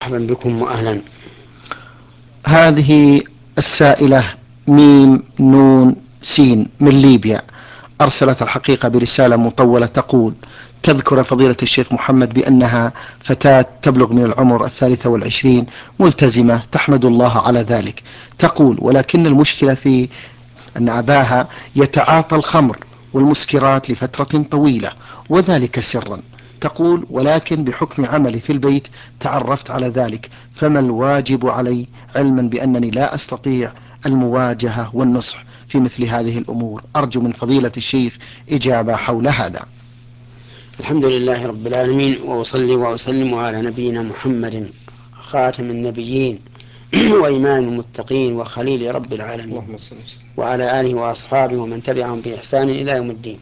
مرحبا بكم وأهلا. هذه السائلة ميم نون سين من ليبيا أرسلت الحقيقة برسالة مطولة تقول: تذكر فضيلة الشيخ محمد بأنها فتاة تبلغ من العمر 23 ملتزمة تحمد الله على ذلك. تقول: ولكن المشكلة في أن أباها يتعاطى الخمر والمسكرات لفترة طويلة وذلك سرا. تقول: ولكن بحكم عملي في البيت تعرفت على ذلك، فما الواجب علي علما بأنني لا أستطيع المواجهة والنصح في مثل هذه الأمور؟ أرجو من فضيلة الشيخ إجابة حول هذا. الحمد لله رب العالمين، وأصلي وأسلم على نبينا محمد خاتم النبيين وإمام المتقين وخليل رب العالمين، وعلى آله وأصحابه ومن تبعهم بإحسان إلى يوم الدين.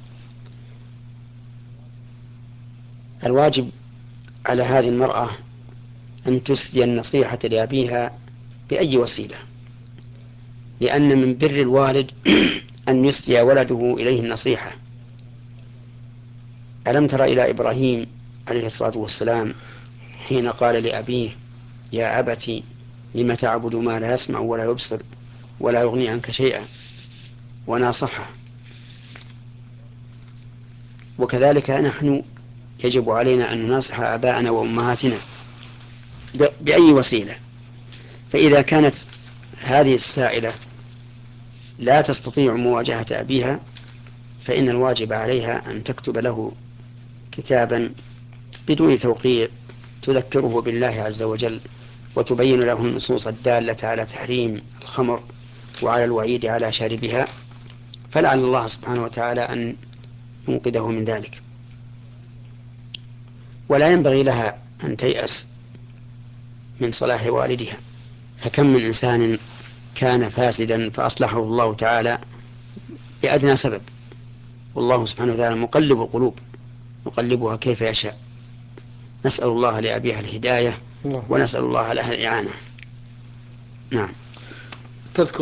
الواجب على هذه المرأة أن تسدي النصيحة لأبيها بأي وسيلة، لأن من بر الوالد أن يسدي ولده إليه النصيحة. ألم تر إلى إبراهيم عليه الصلاة والسلام حين قال لأبيه: يا أبت لم تعبد ما لا يسمع ولا يبصر ولا يغني عنك شيئا، وناصحه. وكذلك نحن يجب علينا أن نناصح آباءنا وأمهاتنا بأي وسيلة. فإذا كانت هذه السائلة لا تستطيع مواجهة أبيها، فإن الواجب عليها أن تكتب له كتابا بدون توقيع تذكره بالله عز وجل، وتبين له النصوص الدالة على تحريم الخمر وعلى الوعيد على شاربها، فلعل الله سبحانه وتعالى أن ينقذه من ذلك. ولا ينبغي لها أن تيأس من صلاح والدها، فكم من إنسان كان فاسدا فأصلحه الله تعالى بأدنى سبب، والله سبحانه وتعالى مقلب القلوب يقلبها كيف يشاء. نسأل الله لأبيها الهداية ونسأل الله لها الإعانة. نعم. تذكر